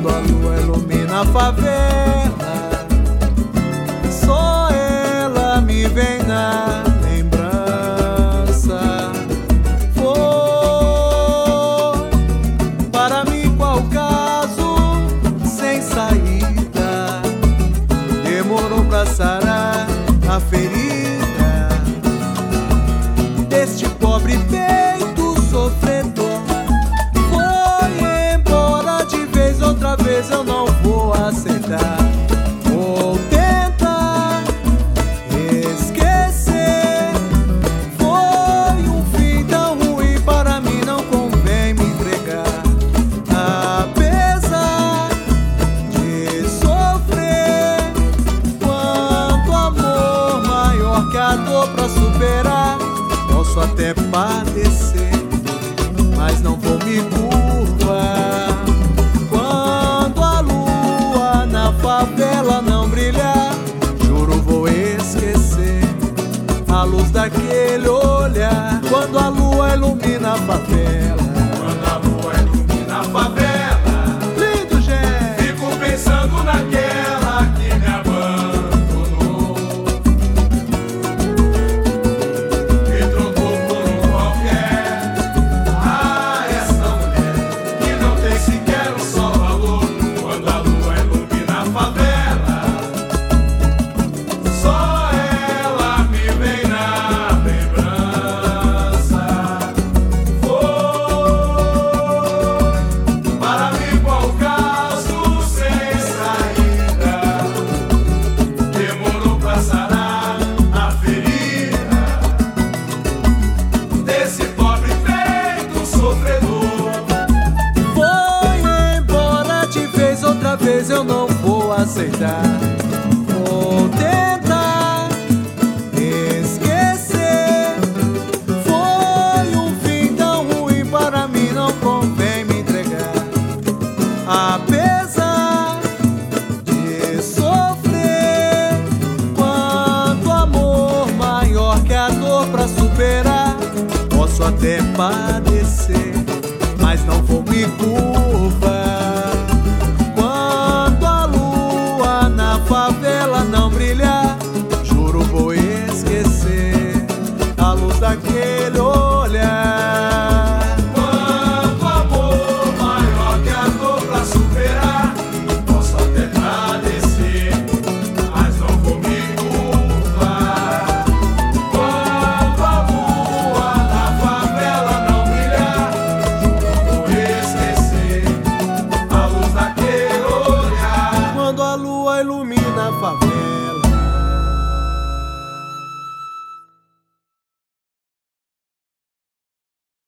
Quando a lua ilumina a favela, só ela me vem na lembrança. Foi para mim qual caso sem saída, demorou pra sarar a ferida deste pobre peito sofredor. Foi embora de vez, outra vez eu não vou aceitar. Vou tentar esquecer. Foi um fim tão ruim, para mim não convém me entregar. Apesar de sofrer, quanto amor maior que a dor pra superar. Posso até padecer, mas não vou me curvar. Quando a lua na favela não brilhar, juro vou esquecer a luz daquele olhar. Quando a lua ilumina a favela, Quando a lua ilumina a favela, lindo gente, fico pensando naquela que me abandonou e trocou por um qualquer. Ah, essa mulher que não tem sequer um só valor. Quando a lua ilumina a favela, só ela me vem na lembrança. Foi para mim qual caso sem saída, demorou pra sarar a ferida desse pobre peito sofredor. foi embora de vez, outra vez eu não vou aceitar. Vou tentar esquecer. Foi um fim tão ruim, para mim não convém me entregar. Apesar de sofrer, quanto amor maior que a dor pra superar. Posso até padecer,